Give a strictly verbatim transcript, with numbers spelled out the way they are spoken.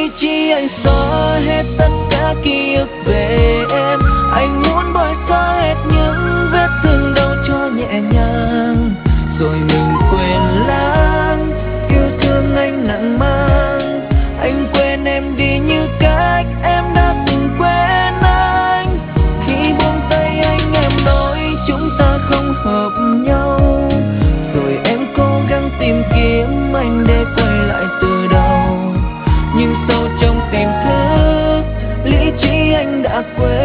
lý trí anh xóa hết tất cả ký ức về em. Anh muốn bôi xóa hết những vết thương đau cho nhẹ nhàng, rồi mình quên lãng yêu thương anh nặng mang. Anh quên em đi như cách em đã từng quên anh. Khi buông tay anh em nói chúng ta không hợp nhau, rồi em cố gắng tìm kiếm anh để quay lại từ đầu. Nhưng sâu trong tiềm thức lý trí anh đã quên.